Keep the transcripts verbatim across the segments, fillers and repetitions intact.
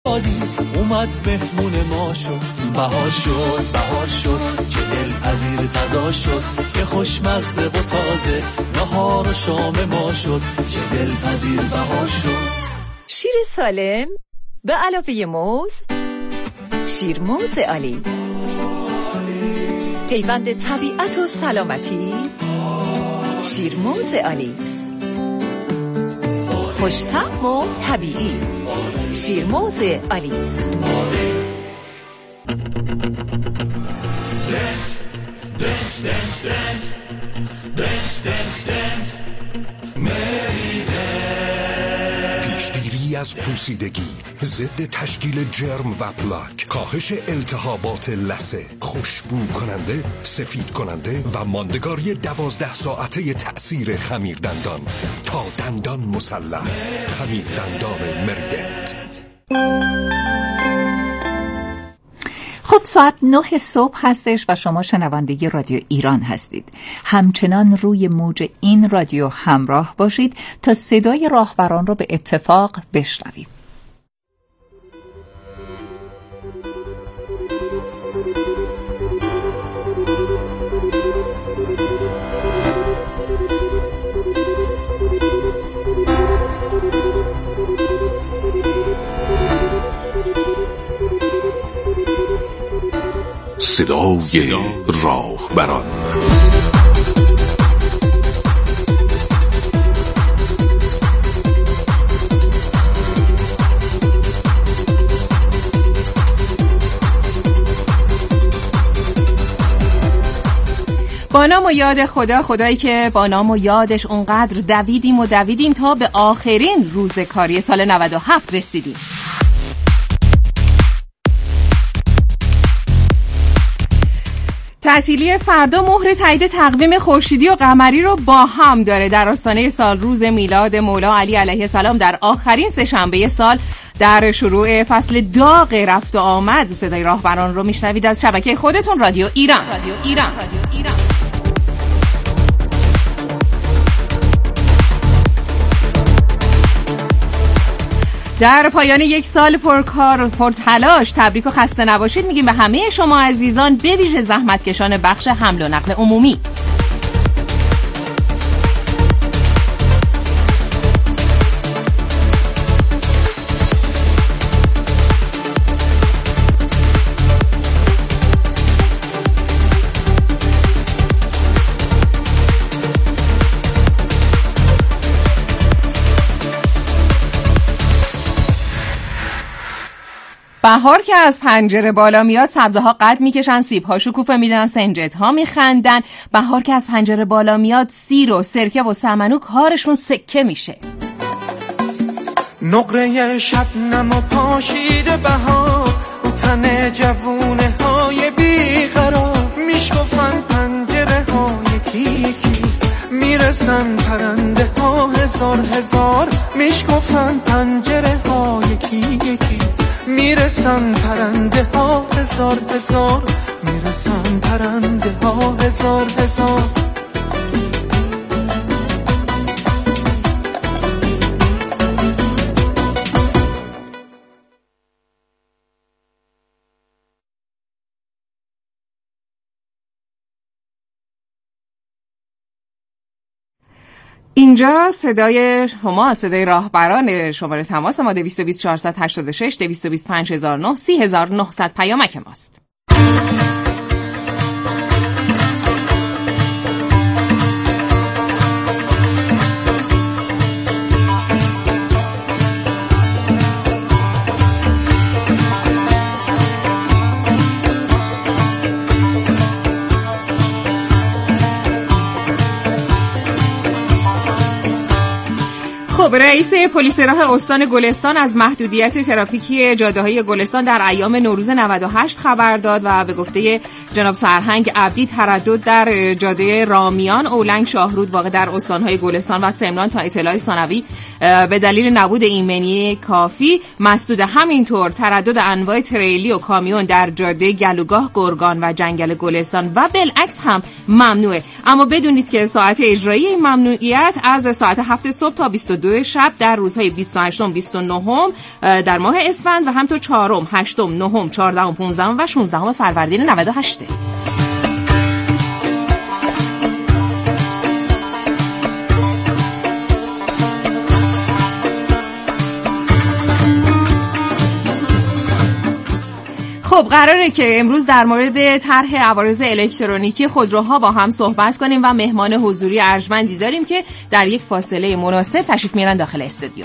اومد مهمون ما شد، بهار شد بهار شد، چه دلپذیر غذا شد که خوشمزه و تازه، نهار و شام ما شد، چه دلپذیر بهار شد. شیر سالم به علاوه موز، شیر موز آلیس، پیوند طبیعت و سلامتی، شیر موز آلیس، خوش‌طعم و طبیعی، شیر موز آلیس. پیشگیری از پوسیدگی، ضد تشکیل جرم و پلاک، کاهش التهابات لثه، خوشبو کننده، سفید کننده و ماندگاری دوازده ساعته تأثیر خمیر دندان تا دندان مسلح. خمیر دندان مریدنت. خب ساعت نه صبح هستش و شما شنونده رادیو ایران هستید. همچنان روی موج این رادیو همراه باشید تا صدای راهبران رو به اتفاق بشنویم. صدای راهبران. با نام و یاد خدا، خدایی که با نام و یادش اونقدر دویدیم و دویدیم تا به آخرین روز کاری سال نود و هفت رسیدیم. تعطیلی فردا مهر تایید تقویم خورشیدی و قمری رو با هم داره. در آستانه سال روز میلاد مولا علی علیه السلام در آخرین سه‌شنبه سال، در شروع فصل داغ رفت و آمد، صدای راهبران رو میشنوید از شبکه خودتون رادیو ایران. رادیو ایران. رادیو ایران. در پایان یک سال پرکار و پرتلاش تبریک و خسته نباشید میگیم به همه شما عزیزان، به ویژه زحمتکشان بخش حمل و نقل عمومی. بهار که از پنجره بالا میاد، سبزه ها قد میکشن، سیب ها شکوفه میدن، سنجد ها میخندن. بهار که از پنجره بالا میاد، سیر و سرکه و سمنو کارشون سکه میشه. نقره شبنم و پاشیده بهار، و تن جوونه های بیقرار، میشکفن پنجره ها یکی یکی، میرسن پرنده ها هزار هزار، میشکفن پنجره ها یکی یکی، میرسن پرنده ها هزار هزار، میرسن پرنده ها هزار هزار. اینجا صدای شما، صدای راهبران. شماره تماس ما دویست و بیست چهارصد و هشتاد و شش، دویست و بیست پنج هزار و نه، سی هزار و نهصد پیامک ماست. خب، رئیس پلیس راه استان گلستان از محدودیت ترافیکی جاده‌های گلستان در ایام نوروز نود و هشت خبر داد و به گفته جناب سرهنگ عبدی، تردد در جاده رامیان، اولنگ، شاهرود واقع در استان‌های گلستان و سمنان تا اطلاع ثانوی به دلیل نبود ایمنی کافی مسدود. همینطور تردد انواع تریلی و کامیون در جاده گلوگاه گرگان و جنگل گلستان و بالعکس هم ممنوعه. اما بدونید که ساعت اجرایی این ممنوعیت از ساعت هفت صبح تا بیست و دو شب در روزهای بیست و هشت، بیست و نه در ماه اسفند و همینطور چهارم، هشتم، نهم، چهاردهم، پانزدهم و شانزدهم فروردین نود و هشت. خب قراره که امروز در مورد طرح عوارض الکترونیکی خودروها با هم صحبت کنیم و مهمان حضوری ارجمندی داریم که در یک فاصله مناسب تشریف میارن داخل استودیو.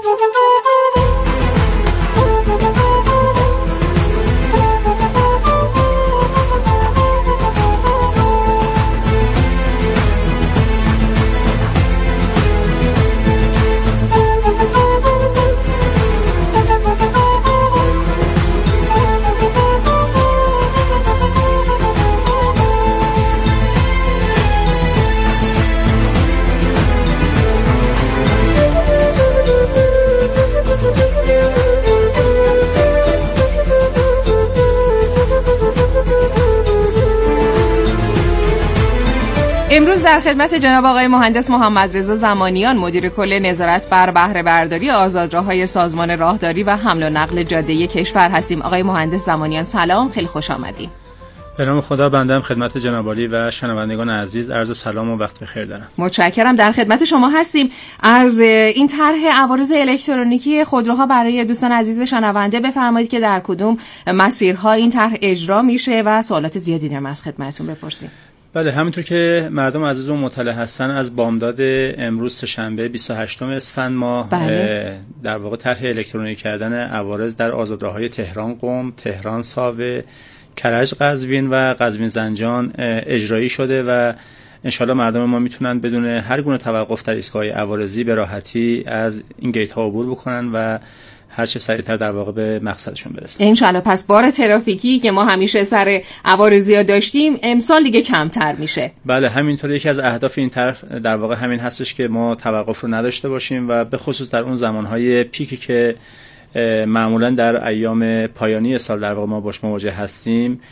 امروز در خدمت جناب آقای مهندس محمد رضا زمانیان، مدیر کل نظارت بر بهره برداری آزادراه‌های سازمان راهداری و حمل و نقل جاده کشور هستیم. آقای مهندس زمانیان سلام، خیلی خوش آمدید. به نام خدا، بنده هم خدمت جناب عالی و شنوندگان عزیز عرض سلام و وقت بخیر دارم. متشکرم، در خدمت شما هستیم. از این طرح عوارض الکترونیکی خودروها برای دوستان عزیز شنونده بفرمایید که در کدوم مسیرها این طرح اجرا میشه و سوالات زیادی دارم از خدمتتون بپرسیم. بله، همونطور که مردم عزیزمون مطلع هستن، از بامداد امروز سه‌شنبه بیست و هشتم اسفند ماه بله. در واقع طرح الکترونیکی کردن عوارض در آزادراه‌های تهران قم، تهران ساوه، کرج قزوین و قزوین زنجان اجرایی شده و انشالله مردم ما میتونن بدون هر گونه توقف در ایستگاه عوارضی به راحتی از این گیت ها عبور بکنن و هر چه سریعتر در واقع به مقصدشون برسن انشالله. پس بار ترافیکی که ما همیشه سر عوارضی‌ها داشتیم امسال دیگه کمتر میشه. بله، همینطور یکی از اهداف این طرح در واقع همین هستش که ما توقف رو نداشته باشیم و به خصوص در اون زمانهای پیکی که معمولا در ایام پایانی سال در واقع ما باش مواجه هستیم،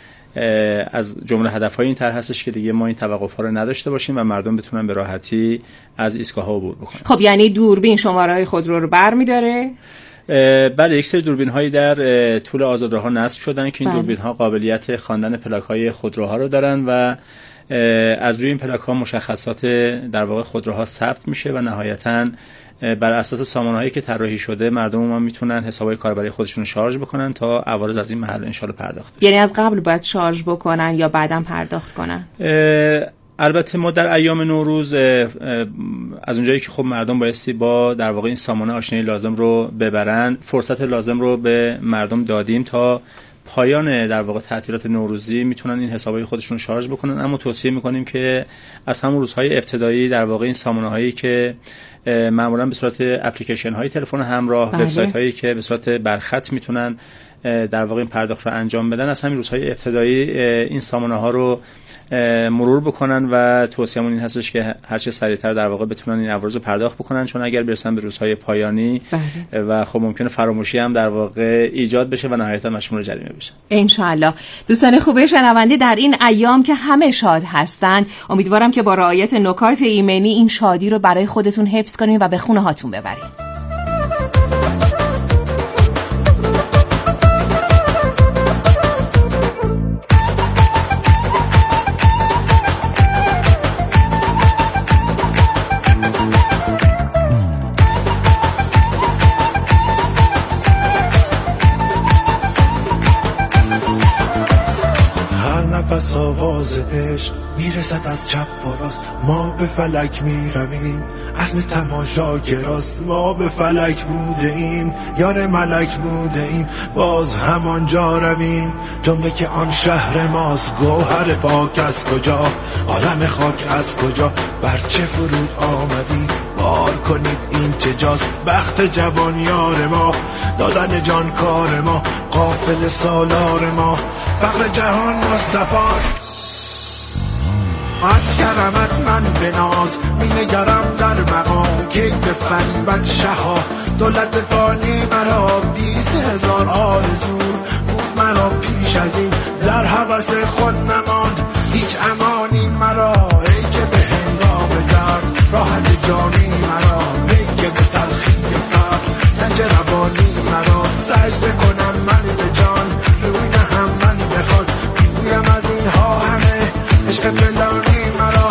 از جمله هدف‌های این طرح هستش که دیگه ما این توقف‌ها رو نداشته باشیم و مردم بتونن به راحتی از ایستگاه‌ها عبور بکنن. خب یعنی دوربین شماره‌های خودرو رو برمی‌داره؟ بله، یک سری دوربین هایی در طول آزادراه‌ها نصب شدن که این دوربین ها قابلیت خواندن پلاک های خودروها رو دارن و از روی این پلاک ها مشخصات در واقع خودروها ثبت میشه و نهایتاً بر اساس سامانهایی که طراحی شده مردم ما میتونن حسابای کاربری خودشون رو شارژ بکنن تا عوارض از این محل ان شاء الله پرداخت بشه. یعنی از قبل باید شارژ بکنن یا بعداً پرداخت کنن؟ البته ما در ایام نوروز از اونجایی که خب مردم بایستی با در واقع این سامانه آشنایی لازم رو ببرن، فرصت لازم رو به مردم دادیم تا پایان در واقع تعطیلات نوروزی میتونن این حسابای خودشون شارژ بکنن. اما توصیه میکنیم که از همون روزهای ابتدایی در واقع این سامانه هایی که معمولا به صورت اپلیکیشن های تلفن همراه، بله. وبسایت هایی که به صورت برخط میتونن در واقع این پرداخت رو انجام بدن، از همین روزهای ابتدایی این سامانه ها رو مرور بکنن و توصیه‌مون این هستش که هر چه سریعتر در واقع بتونن این عوارض رو پرداخت بکنن، چون اگر برسن به روزهای پایانی بله. و خب ممکنه فراموشی هم در واقع ایجاد بشه و نهایتاً مشمول جریمه بشه. ان شاء الله. دوستان خوب شنونده، در این ایام که همه شاد هستن، امیدوارم که با رعایت نکات ایمنی این شادی رو برای خودتون حفظ کنین و به خونه هاتون ببرین. پس آواز عشق میرسد از چپ و راست، ما به فلک میرویم عزم تماشاگراست، ما به فلک بوده ایم یار ملک بوده ایم باز همانجا رویم، جمله که آن شهر ماست، گوهر پاک از کجا، عالم خاک از کجا، بر چه فرود آمدید بار کنید این چه جاست، بخت جوان یار ما، دادن جان کار ما، قافل سالار ما، فقر جهان مصطفاست. از کرمت من به ناز می نگرم در مقام که به فریبت شها دولت فانی مرا بیست هزار آرزو بود مرا پیش از این در هوس خود نماند هیچ امانی مرا ای که به هنگام درد راحت جانی مرا ای که به تلخی فرد رنج روانی مرا سجده کنم من به جان روی نهم من بخواد بگویم از اینها همه عشق پنهانی مرا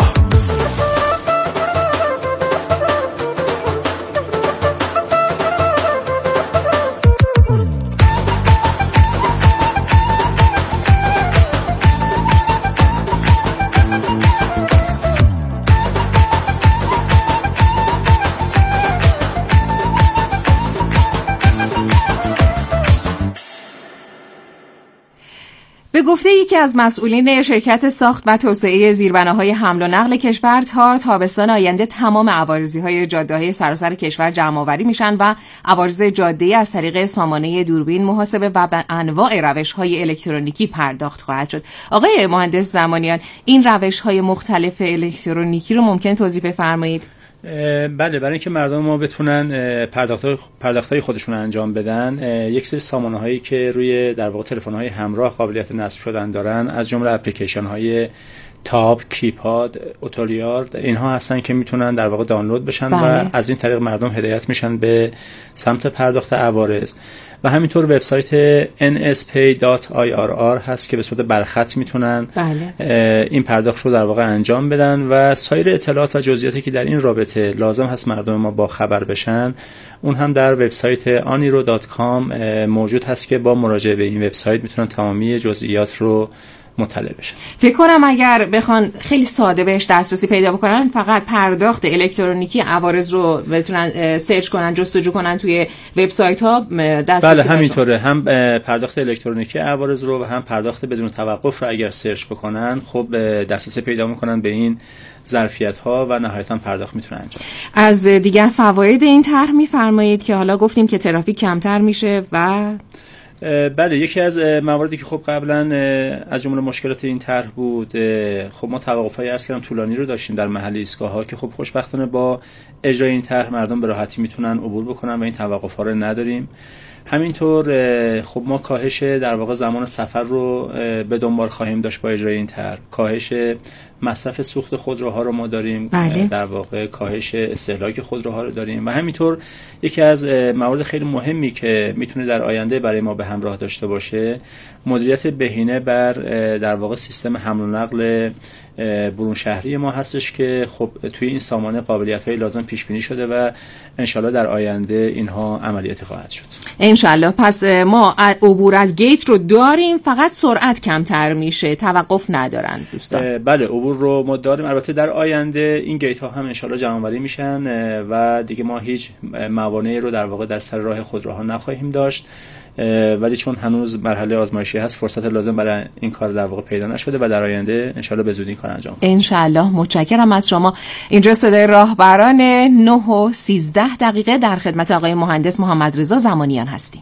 به گفته یکی از مسئولین شرکت ساخت و توسعه زیربناهای حمل و نقل کشور تا تابستان آینده تمام عوارضی‌های جاده‌های سراسر کشور جمع‌آوری میشن و عوارض جاده‌ای از طریق سامانه دوربین محاسبه و به انواع روش‌های الکترونیکی پرداخت خواهد شد. آقای مهندس زمانیان، این روش‌های مختلف الکترونیکی رو ممکن توضیح بفرمایید؟ بله، برای اینکه مردم ما بتونن پرداخت‌های پرداخت‌های خودشون انجام بدن، یک سری سامانه‌هایی که روی در واقع تلفن‌های همراه قابلیت نصب شدن دارن، از جمله اپلیکیشن‌های تاب، کیپاد، اوتولیارد، اینها هستن که میتونن در واقع دانلود بشن بله. و از این طریق مردم هدایت میشن به سمت پرداخت عوارض. و همینطور وبسایت ان اس پی دات آی آر آر هست که به صورت برخط میتونن بله. این پرداخت رو در واقع انجام بدن و سایر اطلاعات و جزئیاتی که در این رابطه لازم هست مردم ما با خبر بشن، اون هم در وبسایت آنیرو دات کام موجود هست که با مراجعه به این وبسایت میتونن تمامی جزئیات رو مطلع بشن. فکر کنم اگر بخوان خیلی ساده بهش دسترسی پیدا بکنن، فقط پرداخت الکترونیکی عوارض رو بتونن سرچ کنن، جستجو کنن توی وبسایت ها دسترسی. بله همینطوره، هم پرداخت الکترونیکی عوارض رو و هم پرداخت بدون توقف رو اگر سرچ بکنن خب دسترسی پیدا میکنن به این ظرفیت ها و نهایتا پرداخت میتونه انجام بشه. از دیگر فواید این طرح میفرمایید که حالا گفتیم که ترافیک کمتر میشه و بله، یکی از مواردی که خب قبلا از جمله مشکلات این طرح بود، خب ما توقف‌های عرض کردم طولانی رو داشتیم در محل ایستگاه‌ها که خب خوشبختانه با اجرای این طرح مردم به راحتی میتونن عبور بکنن و این توقف‌ها رو نداریم. همینطور خب ما کاهش در واقع زمان سفر رو به دنبال خواهیم داشت با اجرای این طرح. کاهش مصرف سوخت خودروها رو ما داریم بله. در واقع کاهش استهلاک خودروها رو داریم و همینطور یکی از موارد خیلی مهمی که میتونه در آینده برای ما به همراه داشته باشه مدیریت بهینه بر در واقع سیستم حمل و نقل برون شهری ما هستش که خب توی این سامانه قابلیت‌های لازم پیش بینی شده و انشالله در آینده اینها عملیاتی خواهد شد. انشالله. پس ما عبور از گیت رو داریم، فقط سرعت کمتر میشه، توقف ندارن دوستان. بله عبور رو ما داریم، البته در آینده این گیت ها هم انشالله جمع‌آوری میشن و دیگه ما هیچ موانعی رو در واقع در سر راه خودروها نخواهیم داشت، ولی چون هنوز مرحله آزمایشی هست فرصت لازم برای این کار در واقع پیدا نشده و در آینده انشالله به زودی این کار انجام خواهد. انشالله. متشکرم از شما. اینجا صدای راهبران نه و سیزده دقیقه در خدمت آقای مهندس محمد رضا زمانیان هستیم.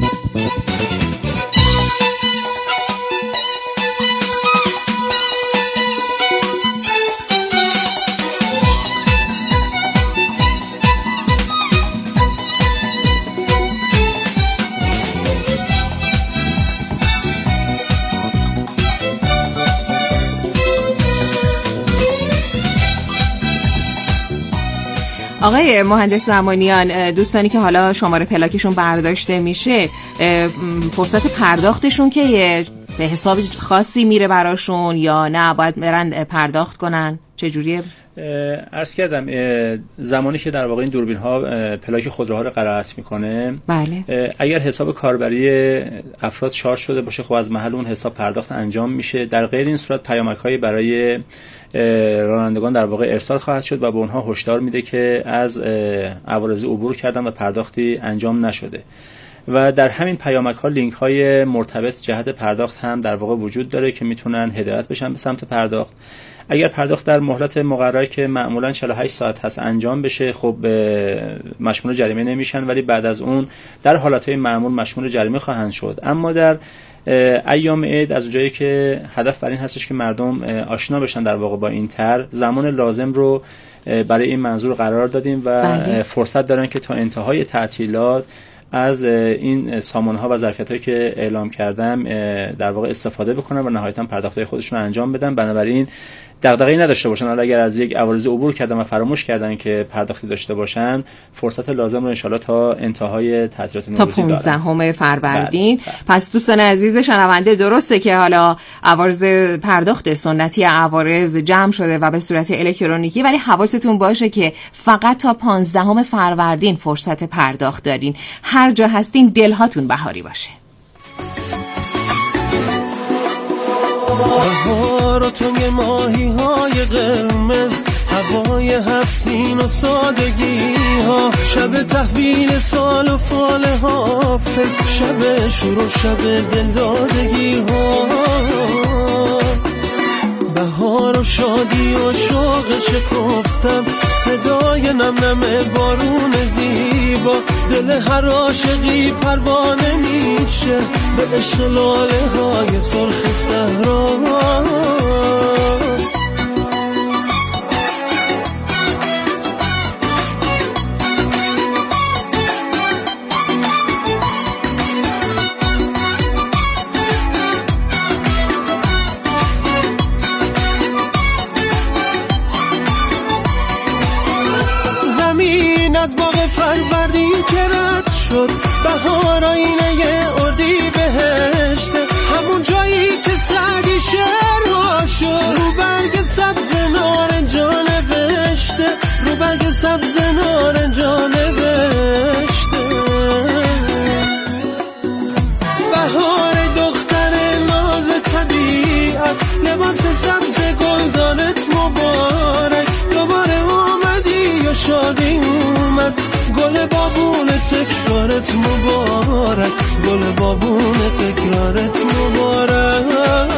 آقای مهندس زمانیان، دوستانی که حالا شماره پلاکشون برداشته میشه فرصت پرداختشون که به حساب خاصی میره براشون یا نه باید برن پرداخت کنن؟ چجوریه؟ عرض کردم زمانی که در واقع این دوربین ها پلاک خودروها رو قرائت میکنه بله. اگر حساب کاربری افراد شارژ شده باشه خب از محل اون حساب پرداخت انجام میشه، در غیر این صورت پیامک هایی برای رانندگان در واقع ارسال خواهد شد و به اونها هشدار میده که از عوارض عبور کردن و پرداختی انجام نشده و در همین پیامک ها لینک های مرتبط جهت پرداخت هم در واقع وجود داره که میتونن هدایت بشن به سمت پرداخت. اگر پرداخت در مهلت مقرری که معمولا چهل و هشت ساعت هست انجام بشه خب مشمول جریمه نمیشن، ولی بعد از اون در حالتهای معمول مشمول جریمه خواهند شد. اما در ایام عید از اونجایی که هدف بر این هستش که مردم آشنا بشن در واقع با این طرح، زمان لازم رو برای این منظور قرار دادیم و بله. فرصت دارن که تا انتهای تعطیلات از این سامان‌ها و ظرفیت‌هایی که اعلام کردم در واقع استفاده بکنن و نهایتاً پرداخت‌های خودشون رو انجام بدن. بنابراین دغدغه‌ای نداشته باشن. حالا اگر از یک عوارض عبور کردن و فراموش کردن که پرداختی داشته باشن، فرصت لازم رو ان شاءالله تا انتهای تعطیلات نوروزی دارن، تا پانزدهم فروردین. پس دوستان عزیز شنونده، درسته که حالا عوارض پرداخت سنتی عوارض جمع شده و به صورت الکترونیکی، ولی حواستون باشه که فقط تا پانزدهم فروردین فرصت پرداخت دارین. هر جا هستین دلهاتون بهاری باشه. بهار و تنگ ماهی های قرمز، هوای هفسین و سادگی ها، شب تحویل سال و فال حافظ، شب شور و شب دلدادگی ها، بهار و شادی و شوق شکفتن، صدای نم نم بارون زیبا، دل هر عاشقی پروانه میشه به عشق لاله های سرخ صحرا. از باغ فروردین که رد شد، بهار آینه اردی بهشته، همون جایی که سعدی شعرها شد، رو برگ سبز نارنجا نوشته، رو برگ سبز نارنجا نوشته. بهار دختر ناز طبیعت، لباس سبز گلدانت مبارک، دوباره اومدی و شادی اومد، گل بابون تکرارت مبارک، گل بابون تکرارت مبارک.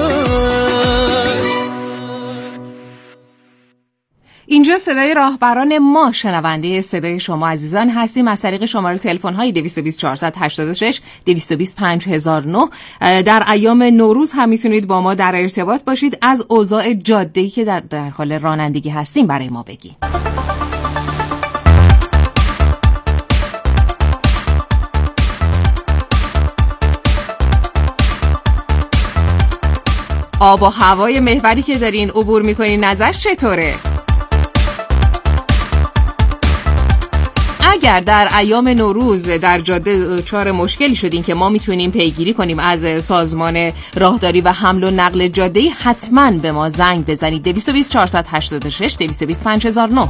اینجا صدای راهبران، ما شنونده صدای شما عزیزان هستیم از طریق شماره تلفن های دویست و بیست چهارصد و هشتاد و شش دویست و بیست پنج هزار و نه. در ایام نوروز هم میتونید با ما در ارتباط باشید، از اوضاع جاده‌ای که در در حال رانندگی هستیم برای ما بگید. آب و هوای محوری که دارین عبور میکنین ازش چطوره؟ اگر در ایام نوروز در جاده دچار مشکلی شدین که ما میتونیم پیگیری کنیم از سازمان راهداری و حمل و نقل جاده‌ای، حتما به ما زنگ بزنید. دویست و بیست چهارصد و هشتاد و شش دویست و بیست پنج هزار و نه.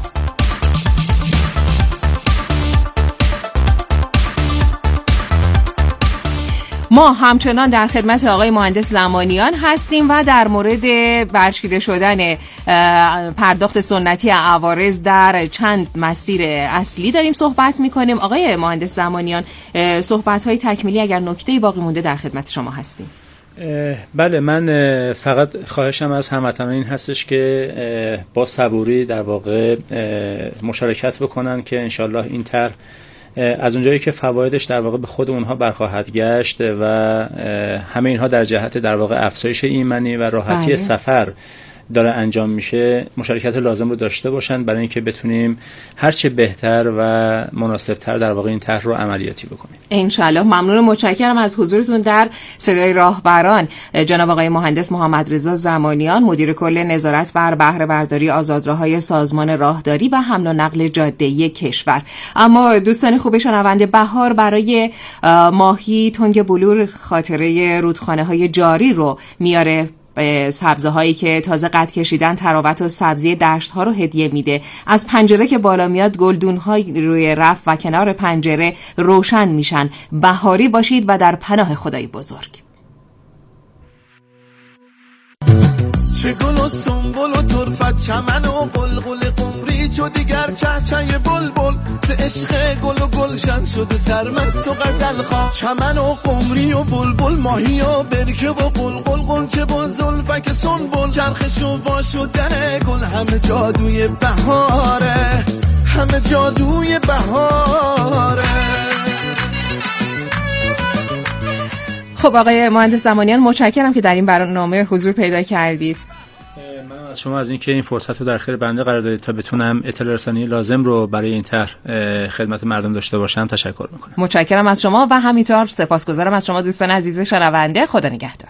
ما همچنان در خدمت آقای مهندس زمانیان هستیم و در مورد برچیده شدن پرداخت سنتی عوارض در چند مسیر اصلی داریم صحبت میکنیم. آقای مهندس زمانیان، صحبت‌های تکمیلی اگر نکته‌ای باقی مونده در خدمت شما هستیم. بله، من فقط خواهشم از هموطنان این هستش که با صبوری در واقع مشارکت بکنن که انشالله این طرح از اونجایی که فوایدش در واقع به خود اونها برخواهد گشت و همه اینها در جهت در واقع افزایش ایمنی و راحتی بله. سفر داره انجام میشه، مشارکت لازم رو داشته باشن برای اینکه بتونیم هرچه بهتر و مناسبتر در واقع این طرح رو عملیاتی بکنیم. انشالله. ممنون و متشکرم از حضورتون در صدای راهبران، جناب آقای مهندس محمد رضا زمانیان، مدیر کل نظارت بر بهره برداری آزادراهای سازمان راهداری و حمل و نقل جاده‌ای کشور. اما دوستان خوب شنونده، بهار برای ماهی تنگ بلور خاطره رودخانه‌های جاری رو میاره، سبزه هایی که تازه قد کشیدن تراوت و سبزی دشت ها رو هدیه میده. از پنجره که بالا میاد گلدون های روی رف و کنار پنجره روشن میشن. بهاری باشید و در پناه خدای بزرگ. چه گل و سنبل و طرفت، چمن و قلقل قمری، چو دیگر چهچه بلبل، ز عشق گل و گلشن شده سرمست و غزل خواه. چمن و قمری و بلبل، ماهی و برکه و قلقل، غنچه و زلفک سنبل، چرخش و وا شدن گل، همه جادوی بهاره، همه جادوی بهاره. خب آقای مهندس زمانیان متشکرم که در این برنامه حضور پیدا کردید. من از شما از اینکه این فرصت رو در اختیار بنده قرار دادید تا بتونم اطلاع رسانی لازم رو برای این طرح خدمت مردم داشته باشم تشکر میکنم. متشکرم از شما و همینطور سپاسگزارم از شما دوستان عزیز شنونده. خدا نگهدار.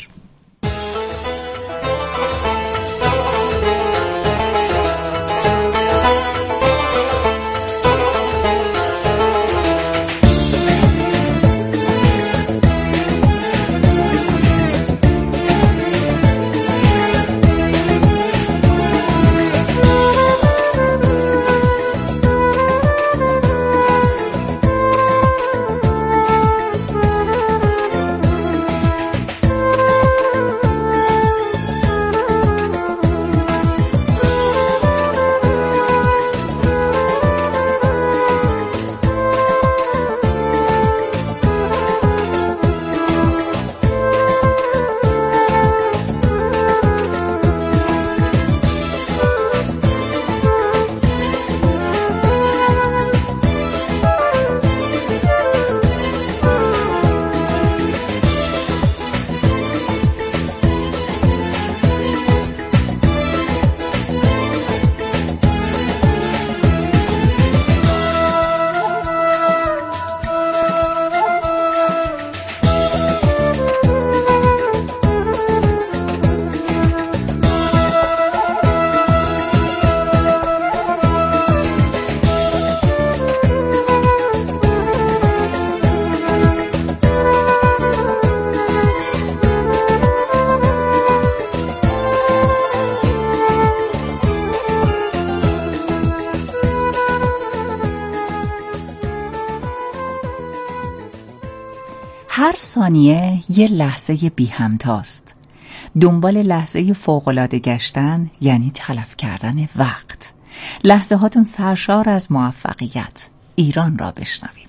هر ثانیه یه لحظه بی همتاست. دنبال لحظه فوق‌العاده گشتن یعنی تلف کردن وقت. لحظه هاتون سرشار از موفقیت. ایران را بشنویم.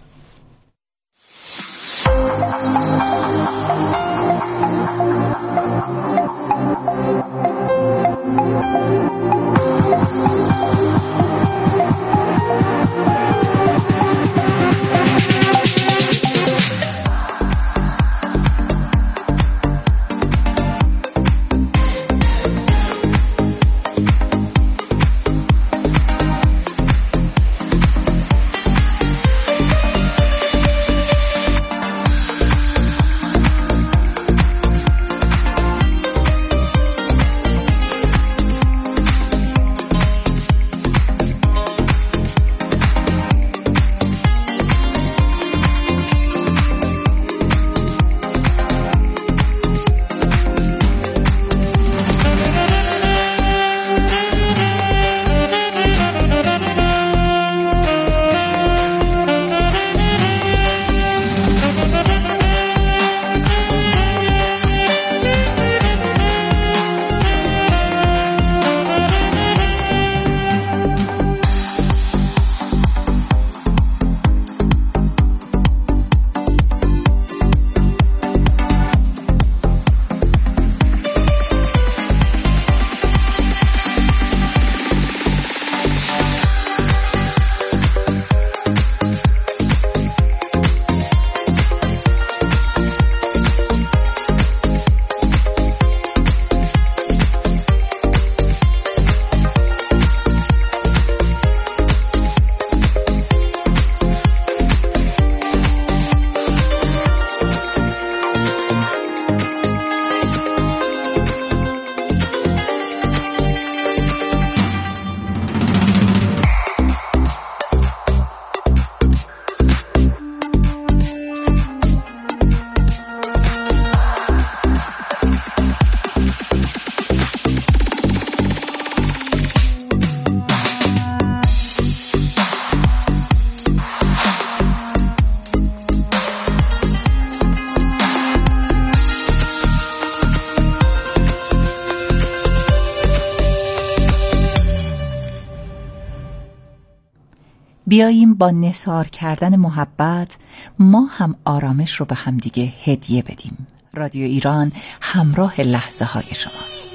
بیاییم با نثار کردن محبت ما هم آرامش رو به همدیگه هدیه بدیم. رادیو ایران همراه لحظه های شماست.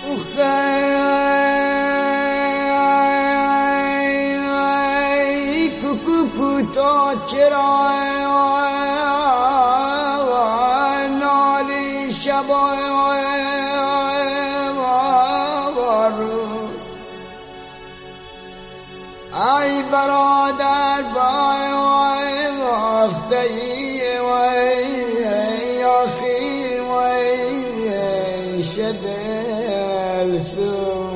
ای برادر بای وقتی وی آخی وی شدل سوز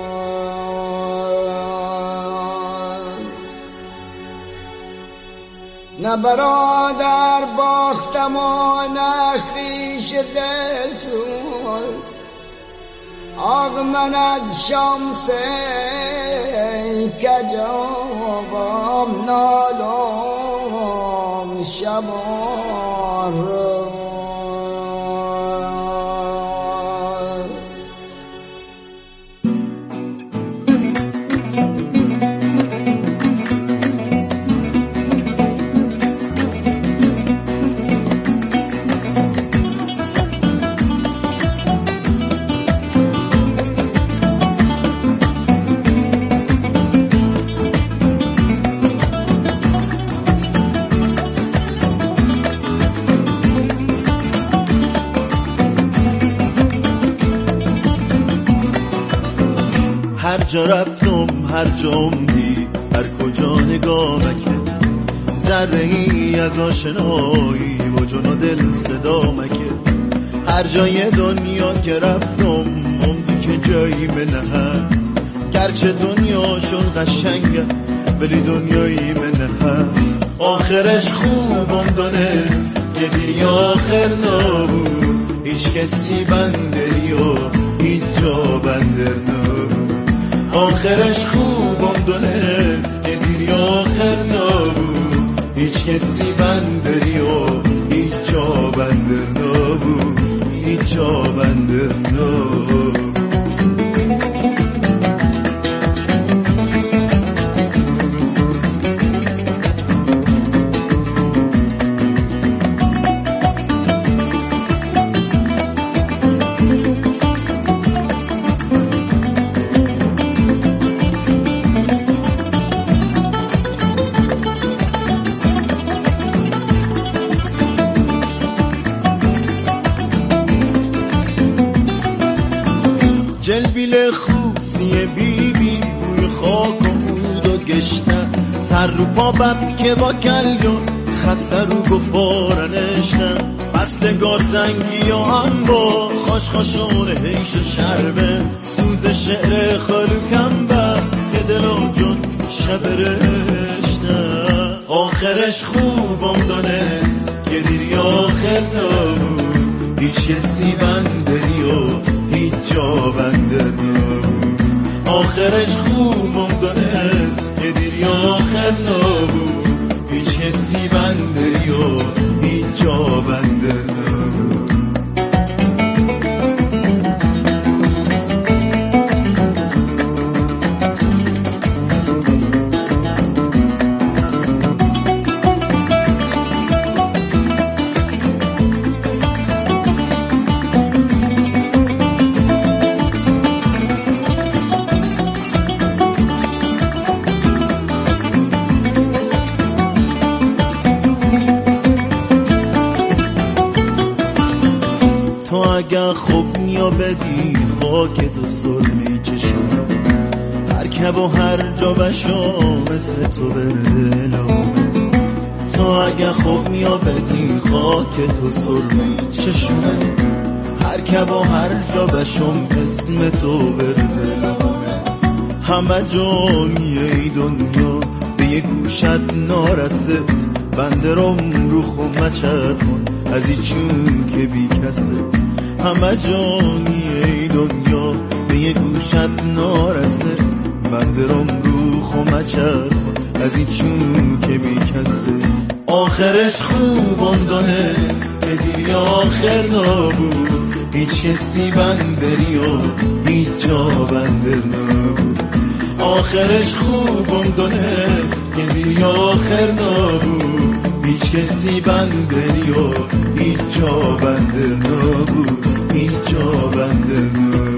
نه برادر باختم و نه خویش دل سوز آق من از شمس کجابم نالم شبان روز هر جا رفتم هر جا دی هر کجا نگامکه ذره ای از آشنایی و جون و دل صدا مکه هر جای دنیا که رفتم موندی که جایی منه گرچه دنیاشون قشنگه ولی دنیایی منه آخرش خوبم دانست که دیگه آخر نبود هیچ کسی بندری و هیچ جا بندر نبود آخرش خوبم دونست که دیری آخر نبود هیچ کسی بندری و هیچ جا بندر نبود هیچ جا بندر نبود جلبیل خوصی بی بی بوی خاک و بود و گشنه سر رو پا بب که با کلیون خسته رو گفارنشنه بستگار زنگی و هم با خوش خوشون هیش و شربه سوز شعر خلوکم بر که دل و جون شب رشنه آخرش خوبم دانست که دیری آخر نبود هیچ کسی بندری و هیچ جا بندر نبود آخرش خوبم دانست که دیری آخر نبود هیچ کسی بندری و هیچ جا بندر نبود تو اگه خوب نیا بدی خاک تو سرمی چشم هر کب و هر جا بشو مثل تو بردلم تو اگه خوب نیا بدی خاک تو سرمی چشم هر کب و هر جا بشم اسم تو بردلم همه جانی ای دنیا به یه گوشت نارست بندرم رو خمه چرخون از ایچون که بی کسه همه جانی ای دنیا به یه گوشت نارسه بندرم رو خمه چرخون از ایچون که بی کسه آخرش خوبم دانست که دیری آخر نبود هیچ کسی بندری و هیچ جا بندر نبود آخرش خوبم دانست که دیری آخر نبود هیچ کسی بندری و هیچ جا بندر نبود هیچ جا بندر نبود